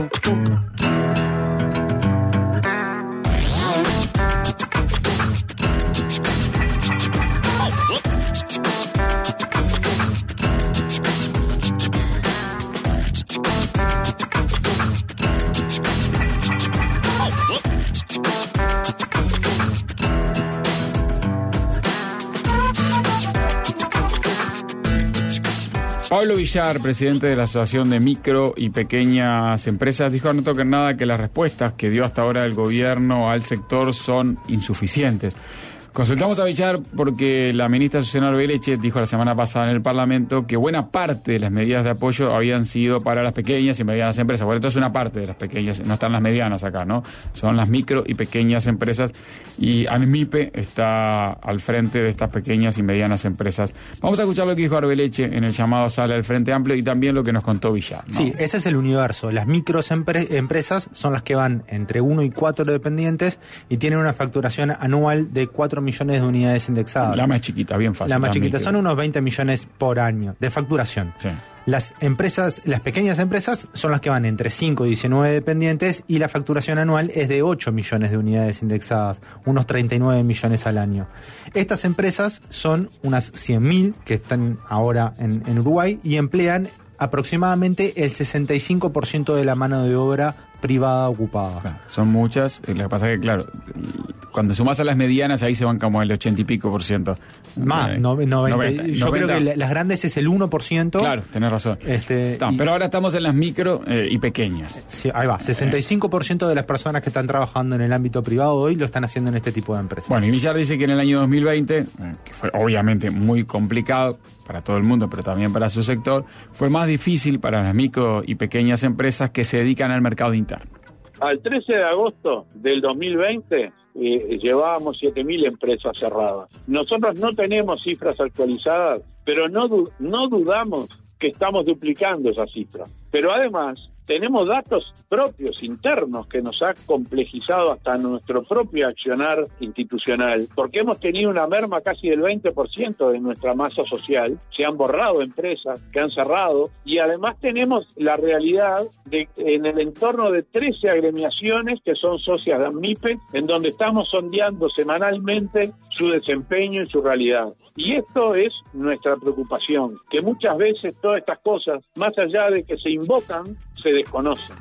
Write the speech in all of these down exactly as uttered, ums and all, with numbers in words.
Pablo Villar, presidente de la Asociación de Micro y Pequeñas Empresas, dijo a No Toquen Nada que las respuestas que dio hasta ahora el gobierno al sector son insuficientes. Consultamos a Villar porque la ministra Susana Arbeleche dijo la semana pasada en el Parlamento que buena parte de las medidas de apoyo habían sido para las pequeñas y medianas empresas. Bueno, entonces una parte de las pequeñas, no están las medianas acá, ¿no? Son las micro y pequeñas empresas y ANMIPE está al frente de estas pequeñas y medianas empresas. Vamos a escuchar lo que dijo Arbeleche en el llamado Sala del Frente Amplio y también lo que nos contó Villar, ¿no? Sí, ese es el universo. Las microempresas son las que van entre uno y cuatro dependientes y tienen una facturación anual de cuatro millones de unidades indexadas. La más chiquita, bien fácil. La más chiquita, micro. son unos veinte millones por año de facturación. Sí. Las empresas, las pequeñas empresas son las que van entre cinco y diecinueve dependientes y la facturación anual es de ocho millones de unidades indexadas, unos treinta y nueve millones al año. Estas empresas son unas cien mil que están ahora en, en Uruguay y emplean aproximadamente el sesenta y cinco por ciento de la mano de obra privada ocupada. Claro, son muchas, lo que pasa es que, claro, cuando sumas a las medianas, ahí se van como el ochenta y pico por ciento. Más, no, noventa. noventa. Yo noventa. Creo que las grandes es el uno por ciento. Claro, tenés razón. Este, no, y, pero ahora estamos en las micro eh, y pequeñas. Sí, ahí va, sesenta y cinco por ciento de las personas que están trabajando en el ámbito privado hoy lo están haciendo en este tipo de empresas. Bueno, y Villar dice que en el año dos mil veinte, eh, que fue obviamente muy complicado para todo el mundo, pero también para su sector, fue más difícil para las micro y pequeñas empresas que se dedican al mercado interno. Al trece de agosto del dos mil veinte eh, llevábamos siete mil empresas cerradas. Nosotros no tenemos cifras actualizadas, pero no, du- no dudamos que estamos duplicando esas cifras. Pero además tenemos datos propios, internos, que nos ha complejizado hasta nuestro propio accionar institucional, porque hemos tenido una merma casi del veinte por ciento de nuestra masa social, se han borrado empresas que han cerrado, y además tenemos la realidad de en el entorno de trece agremiaciones que son socias de ANMIPE, en donde estamos sondeando semanalmente su desempeño y su realidad. Y esto es nuestra preocupación, que muchas veces todas estas cosas, más allá de que se invocan, se desconocen.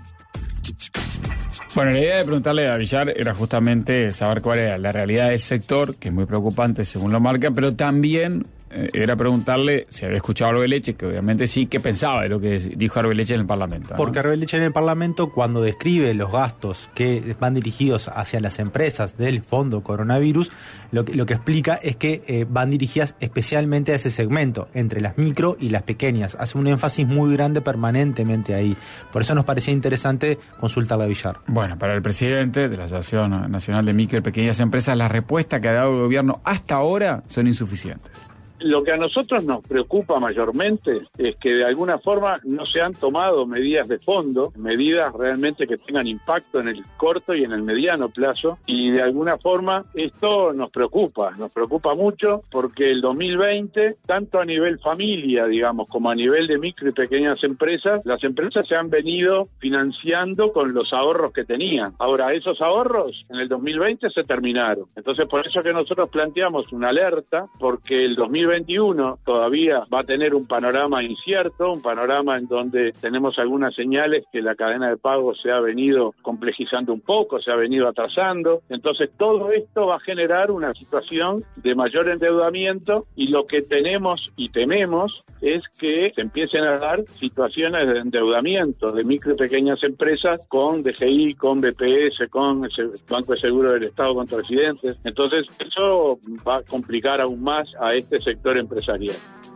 Bueno, la idea de preguntarle a Villar era justamente saber cuál era la realidad del sector, que es muy preocupante según lo marca, pero también eh, era preguntarle si había escuchado a Arbeleche, que obviamente sí, qué pensaba de lo que dijo Arbeleche en el Parlamento, ¿no? Porque Arbeleche en el Parlamento, cuando describe los gastos que van dirigidos hacia las empresas del Fondo Coronavirus, lo que, lo que explica es que eh, van dirigidas especialmente a ese segmento, entre las micro y las pequeñas. Hace un énfasis muy grande permanentemente ahí. Por eso nos parecía interesante consultarle a Villar. Bueno, para el presidente de la Asociación Nacional de Micro y Pequeñas Empresas, la respuesta que ha dado el gobierno hasta ahora son insuficientes. Lo que a nosotros nos preocupa mayormente es que de alguna forma no se han tomado medidas de fondo, medidas realmente que tengan impacto en el corto y en el mediano plazo, y de alguna forma esto nos preocupa, nos preocupa mucho porque el dos mil veinte, tanto a nivel familia, digamos, como a nivel de micro y pequeñas empresas, las empresas se han venido financiando con los ahorros que tenían. Ahora, esos ahorros en el dos mil veinte se terminaron. Entonces, por eso que nosotros planteamos una alerta, porque el dos mil veintiuno todavía va a tener un panorama incierto, un panorama en donde tenemos algunas señales que la cadena de pago se ha venido complejizando un poco, se ha venido atrasando. Entonces todo esto va a generar una situación de mayor endeudamiento, y lo que tenemos y tememos es que se empiecen a dar situaciones de endeudamiento de micro y pequeñas empresas con D G I, con B P S, con el Banco de Seguro del Estado contra Residentes. Entonces eso va a complicar aún más a este sector empresarial.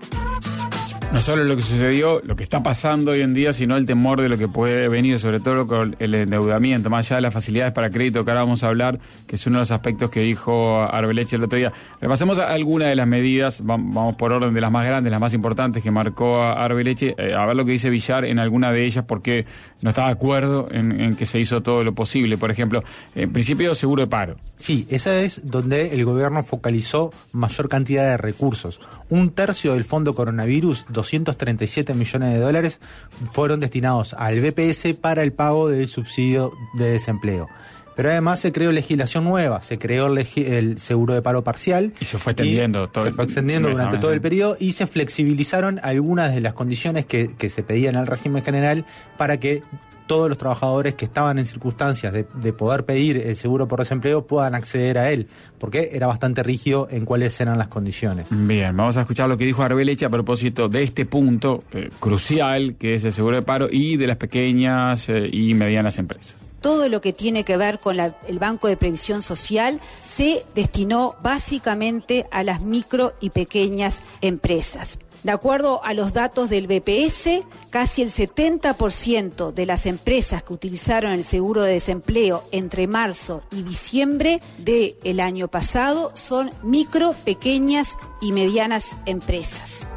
No solo lo que sucedió, lo que está pasando hoy en día, sino el temor de lo que puede venir, sobre todo con el endeudamiento, más allá de las facilidades para crédito que ahora vamos a hablar, que es uno de los aspectos que dijo Arbeleche el otro día. Repasemos algunas de las medidas, vamos por orden de las más grandes, las más importantes que marcó Arbeleche, eh, a ver lo que dice Villar en alguna de ellas, porque no está de acuerdo en, en que se hizo todo lo posible. Por ejemplo, en principio, seguro de paro. Sí, esa es donde el gobierno focalizó mayor cantidad de recursos. Un tercio del Fondo Coronavirus, doscientos doscientos treinta y siete millones de dólares fueron destinados al B P S para el pago del subsidio de desempleo. Pero además se creó legislación nueva, se creó el, el seguro de paro parcial. Y se fue extendiendo todo Se el, fue extendiendo mes durante mes, todo ¿no? el periodo y se flexibilizaron algunas de las condiciones que, que se pedían al régimen general para que todos los trabajadores que estaban en circunstancias de, de poder pedir el seguro por desempleo puedan acceder a él, porque era bastante rígido en cuáles eran las condiciones. Bien, vamos a escuchar lo que dijo Arbeleche a propósito de este punto eh, crucial, que es el seguro de paro y de las pequeñas eh, y medianas empresas. Todo lo que tiene que ver con la, el Banco de Previsión Social se destinó básicamente a las micro y pequeñas empresas. De acuerdo a los datos del B P S, casi el setenta por ciento de las empresas que utilizaron el seguro de desempleo entre marzo y diciembre del año pasado son micro, pequeñas y medianas empresas.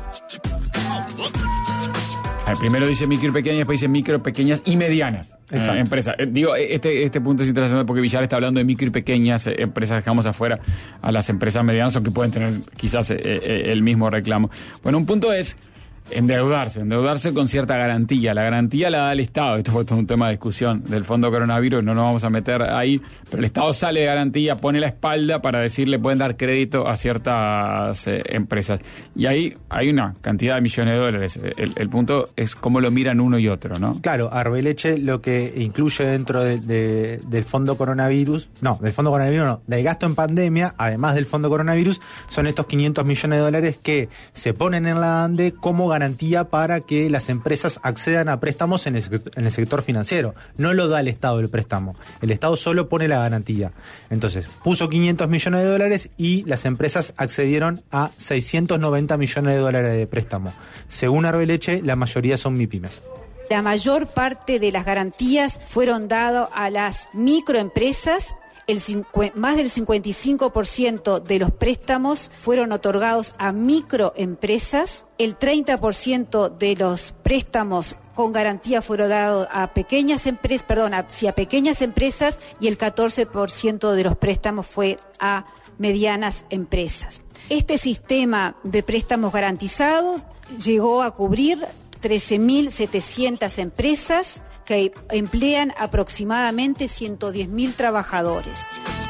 Primero dice micro y pequeñas, después dice micro, pequeñas y medianas eh, empresas. Eh, digo, este, este punto es interesante porque Villar está hablando de micro y pequeñas eh, empresas, dejamos afuera a las empresas medianas, aunque pueden tener quizás eh, eh, el mismo reclamo. Bueno, un punto es endeudarse, endeudarse con cierta garantía. La garantía la da el Estado. Esto fue todo un tema de discusión del fondo coronavirus, no nos vamos a meter ahí, pero el Estado sale de garantía, pone la espalda para decirle pueden dar crédito a ciertas eh, empresas. Y ahí hay una cantidad de millones de dólares. El, el punto es cómo lo miran uno y otro, ¿no? Claro, Arbeleche lo que incluye dentro de, de, del fondo coronavirus, no, del fondo coronavirus no, del gasto en pandemia, además del fondo coronavirus, son estos quinientos millones de dólares que se ponen en la ANDE como garantía para que las empresas accedan a préstamos en el, en el sector financiero. No lo da el Estado el préstamo. El Estado solo pone la garantía. Entonces, puso quinientos millones de dólares y las empresas accedieron a seiscientos noventa millones de dólares de préstamo. Según Arbeleche, la mayoría son MIPYMES. La mayor parte de las garantías fueron dadas a las microempresas. El cincu- más del cincuenta y cinco por ciento de los préstamos fueron otorgados a microempresas, el treinta por ciento de los préstamos con garantía fueron dados a pequeñas empresas, perdón, a, sí, a pequeñas empresas y el catorce por ciento de los préstamos fue a medianas empresas. Este sistema de préstamos garantizados llegó a cubrir trece mil setecientas empresas que emplean aproximadamente ciento diez mil trabajadores.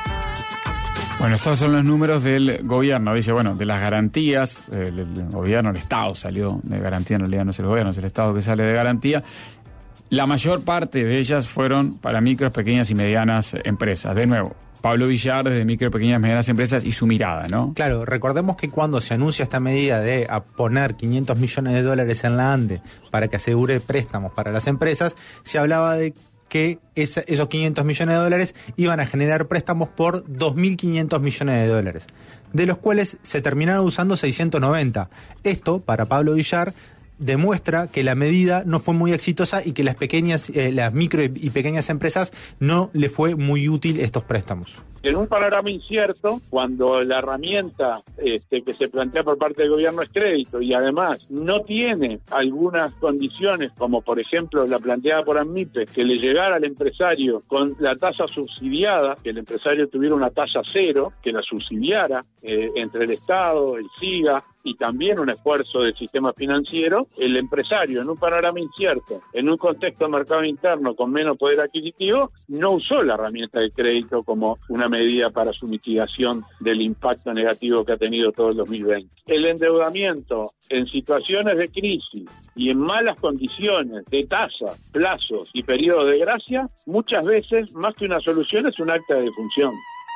Bueno, estos son los números del gobierno. Dice, bueno, de las garantías, el, el gobierno, el Estado salió de garantía, en realidad no es el gobierno, es el Estado que sale de garantía. La mayor parte de ellas fueron para micros, pequeñas y medianas empresas. De nuevo, Pablo Villar, desde micro, pequeñas y medianas empresas y su mirada, ¿no? Claro, recordemos que cuando se anuncia esta medida de a poner quinientos millones de dólares en la ANDE para que asegure préstamos para las empresas, se hablaba de que esa, esos quinientos millones de dólares iban a generar préstamos por dos mil quinientos millones de dólares, de los cuales se terminaron usando seiscientos noventa. Esto, para Pablo Villar, demuestra que la medida no fue muy exitosa y que las pequeñas, eh, las micro y pequeñas empresas no le fue muy útil estos préstamos. En un panorama incierto, cuando la herramienta este, que se plantea por parte del gobierno es crédito y además no tiene algunas condiciones, como por ejemplo la planteada por ANMIPE, que le llegara al empresario con la tasa subsidiada, que el empresario tuviera una tasa cero, que la subsidiara eh, entre el Estado, el SIGA, y también un esfuerzo del sistema financiero, el empresario en un panorama incierto, en un contexto de mercado interno con menos poder adquisitivo, no usó la herramienta de crédito como una medida para su mitigación del impacto negativo que ha tenido todo el dos mil veinte. El endeudamiento en situaciones de crisis y en malas condiciones de tasa, plazos y periodos de gracia, muchas veces, más que una solución, es un acta de defunción.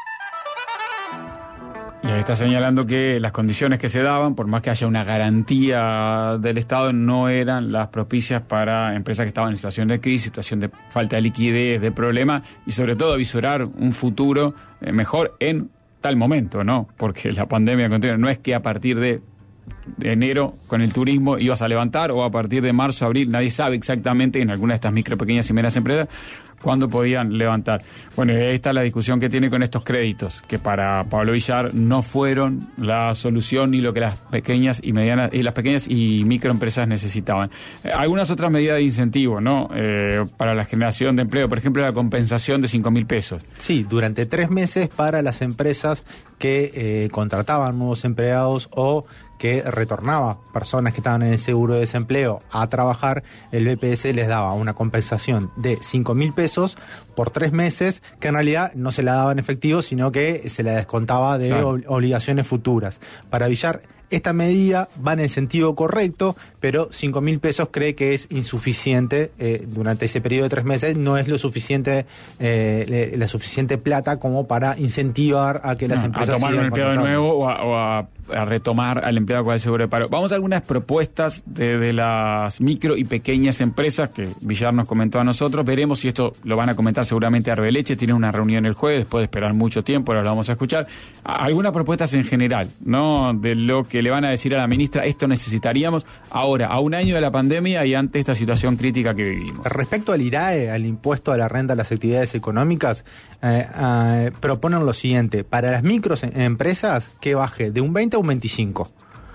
Y ahí está señalando que las condiciones que se daban, por más que haya una garantía del Estado, no eran las propicias para empresas que estaban en situación de crisis, situación de falta de liquidez, de problema, y sobre todo avisorar un futuro eh, mejor en tal momento, ¿no? Porque la pandemia continúa. No es que a partir de enero con el turismo ibas a levantar, o a partir de marzo, abril, nadie sabe exactamente en alguna de estas micro, pequeñas y medianas empresas cuándo podían levantar. Bueno, y ahí está la discusión que tiene con estos créditos, que para Pablo Villar no fueron la solución ni lo que las pequeñas y medianas y las pequeñas y microempresas necesitaban. Eh, algunas otras medidas de incentivo, ¿no? Eh, para la generación de empleo, por ejemplo, la compensación de cinco mil pesos. Sí, durante tres meses para las empresas que eh, contrataban nuevos empleados o que retornaba personas que estaban en el seguro de desempleo a trabajar, el B P S les daba una compensación de cinco mil pesos por tres meses, que en realidad no se la daba en efectivo, sino que se la descontaba de claro. ob- obligaciones futuras. Para Villar, esta medida va en el sentido correcto, pero cinco mil pesos cree que es insuficiente eh, durante ese periodo de tres meses, no es lo suficiente, eh, la suficiente plata como para incentivar a que las no, empresas a tomar un empleado de nuevo o a, o a, a retomar al empleado con el seguro de paro. Vamos a algunas propuestas de, de las micro y pequeñas empresas que Villar nos comentó a nosotros. Veremos si esto lo van a comentar seguramente a Arbeleche. Tiene una reunión el jueves, después de esperar mucho tiempo, ahora lo vamos a escuchar. Algunas propuestas en general, ¿no? De lo que le van a decir a la ministra, esto necesitaríamos ahora, a un año de la pandemia y ante esta situación crítica que vivimos. Respecto al I R A E, al impuesto a la renta a las actividades económicas, eh, eh, proponen lo siguiente: para las microempresas que baje de un veinte a un veinticinco.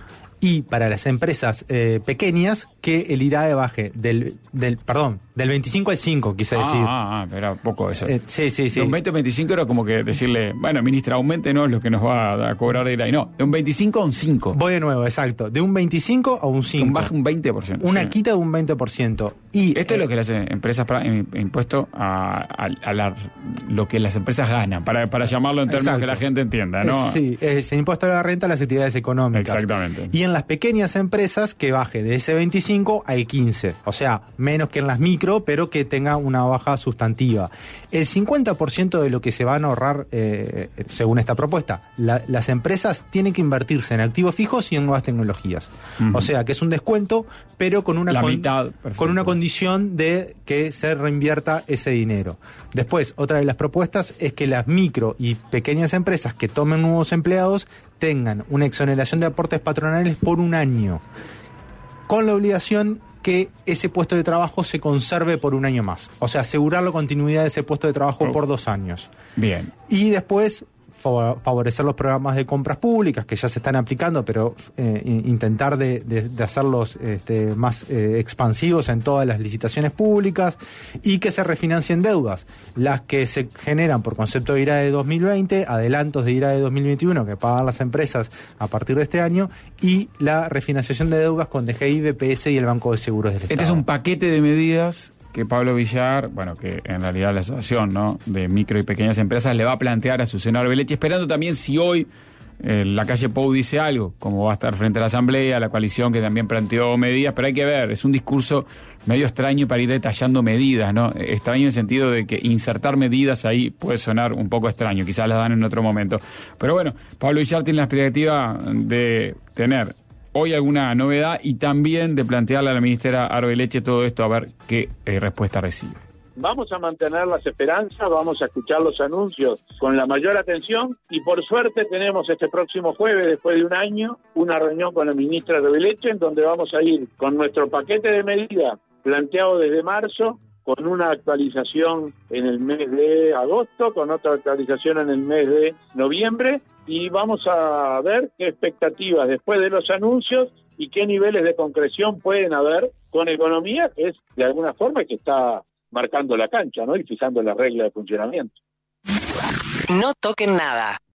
Y para las empresas eh, pequeñas, que el I R A E baje del, del, perdón, del veinticinco al cinco, quise ah, decir. Ah, ah, era poco eso. Eh, sí, sí, sí. De un veinte a veinticinco era como que decirle, bueno, ministra, aumente no es lo que nos va a, a cobrar de I R A E. No, de un veinticinco a un cinco. Voy de nuevo, exacto. De un veinticinco a un cinco. Un baja un veinte por ciento. Una sí. quita de un veinte por ciento. Y, Esto eh, es lo que las empresas, para, impuesto a, a, a la, lo que las empresas ganan, para, para llamarlo en términos exacto. que la gente entienda, ¿no? Eh, sí, es el impuesto a la renta a las actividades económicas. Exactamente. Y en las pequeñas empresas que baje de ese veinticinco al quince, o sea, menos que en las micro, pero que tenga una baja sustantiva. El cincuenta por ciento de lo que se van a ahorrar, eh, según esta propuesta, la, las empresas tienen que invertirse en activos fijos y en nuevas tecnologías. Uh-huh. O sea, que es un descuento, pero con una, la con, mitad, con una condición de que se reinvierta ese dinero. Después, otra de las propuestas es que las micro y pequeñas empresas que tomen nuevos empleados tengan una exoneración de aportes patronales por un año, con la obligación que ese puesto de trabajo se conserve por un año más. O sea, asegurar la continuidad de ese puesto de trabajo oh. por dos años. Bien. Y después favorecer los programas de compras públicas que ya se están aplicando, pero eh, intentar de, de, de hacerlos este, más eh, expansivos en todas las licitaciones públicas, y que se refinancien deudas, las que se generan por concepto de I R A E dos mil veinte, adelantos de I R A E dos mil veintiuno que pagan las empresas a partir de este año, y la refinanciación de deudas con D G I, B P S y el Banco de Seguros del Estado. Este es un paquete de medidas que Pablo Villar, bueno, que en realidad la asociación, ¿no?, de micro y pequeñas empresas le va a plantear a su senador Arbeleche, esperando también si hoy eh, la calle Pou dice algo, como va a estar frente a la Asamblea, la coalición que también planteó medidas, pero hay que ver, es un discurso medio extraño para ir detallando medidas, ¿no? Extraño en el sentido de que insertar medidas ahí puede sonar un poco extraño, quizás las dan en otro momento. Pero bueno, Pablo Villar tiene la expectativa de tener hoy alguna novedad y también de plantearle a la ministra Arbeleche todo esto, a ver qué eh, respuesta recibe. Vamos a mantener las esperanzas, vamos a escuchar los anuncios con la mayor atención, y por suerte tenemos este próximo jueves, después de un año, una reunión con la ministra Arbeleche, en donde vamos a ir con nuestro paquete de medidas planteado desde marzo, con una actualización en el mes de agosto, con otra actualización en el mes de noviembre, y vamos a ver qué expectativas después de los anuncios y qué niveles de concreción pueden haber con economía, que es de alguna forma que está marcando la cancha, ¿no?, y fijando las reglas de funcionamiento. No toquen nada.